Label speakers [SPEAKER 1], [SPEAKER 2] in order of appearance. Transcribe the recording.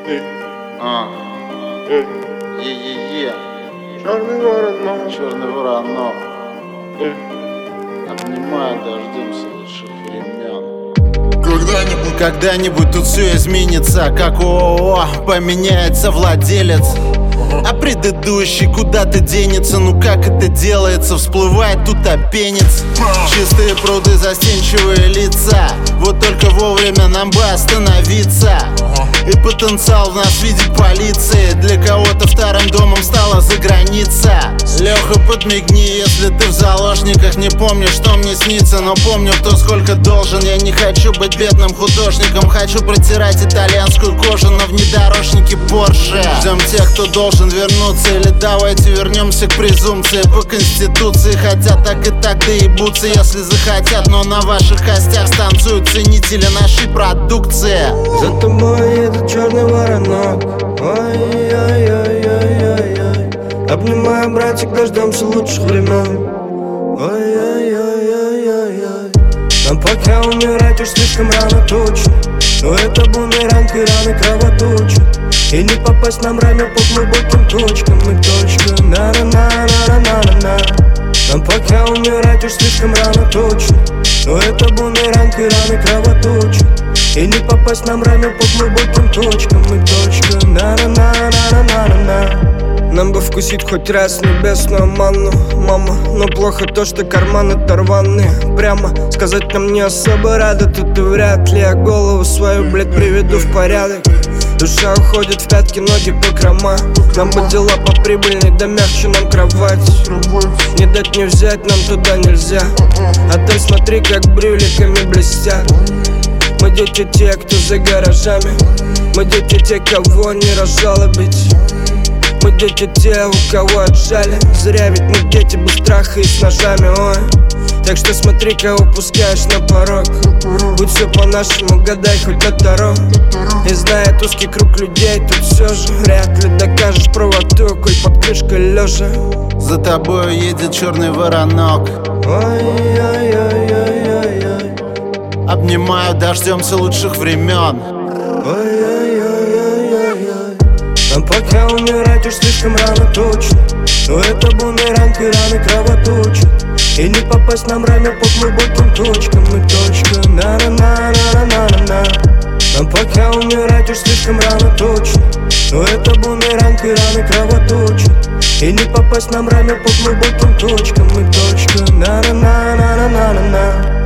[SPEAKER 1] Е-е-е.
[SPEAKER 2] Черный воронок.
[SPEAKER 1] Черный воронок. Обнимаю, дождемся лучших времен. Когда-нибудь тут все изменится, как ООО, поменяется владелец. А предыдущий куда-то денется, ну как это делается? Всплывает тут опенец. Чистые пруды, застенчивые лица. Вот только вовремя нам бы остановиться. И потенциал в нас видит полиции. Для кого-то вторым домом стала заграница. Леха, подмигни, если ты в заложниках. Не помню, что мне снится, но помню, кто сколько должен. Я не хочу быть бедным художником. Хочу протирать итальянскую кожу на внедорожнике Порше. Ждем тех, кто должен вернуться. Или давайте вернемся к презумпции. По конституции хотят так и так доебутся, если захотят. Но на ваших костях станцуют ценители нашей продукции.
[SPEAKER 2] За тобой едет черный воронок. Ой-ой-ой-ой-ой-ой. Обнимаю, братик, дождемся лучших времен. Ой-ой-ой-ой-ой-ой. Нам пока умирать уж слишком рано точно. Но это бумеранг и раны кровоточат. И не попасть нам ранее по глубоким точкам. И точка на-на-на-на-на-на-на. Нам пока умирать уж слишком рано точно. Но это бумеранг и раны кровоточат. И не попасть нам ранее по глубоким точкам. И точка на-на-на-на-на-на-на. Нам бы вкусить хоть раз небесную манну, мама. Но плохо то, что карманы оторваны. Прямо сказать нам не особо рада. Тут и вряд ли я голову свою, блядь, приведу в порядок. Душа уходит в пятки, ноги по крома. Нам бы дела поприбыльней, да мягче нам кровать. Не дать не взять, нам туда нельзя. Отель, смотри, как брюликами блестят. Мы дети те, кто за гаражами. Мы дети те, кого не разжалобить. Мы дети те, у кого отжали. Зря ведь мы дети без страха и с ножами, ой. Так что смотри, кого пускаешь на порог. Будь все по-нашему, гадай хоть на таро. И зная узкий круг людей, тут все же вряд ли докажешь правоту, коль под крышкой лежа.
[SPEAKER 1] За тобой едет черный воронок.
[SPEAKER 2] Ой-ой-ой-ой-ой-ой.
[SPEAKER 1] Обнимаю, дождемся лучших времен.
[SPEAKER 2] Ой-ой-ой-ой-ой-ой. Нам пока умирать уж слишком рано точно. Но это бумеранг и раны кровоточат. И не попасть нам ранее по глубоким точкам. И точка на-на-на-на-на-на-на. Нам пока умирать уж слишком рано точно. Но это бумеранг и раны кровоточат. И не попасть нам ранее по глубоким точкам. И точка на-на-на-на-на-на-на.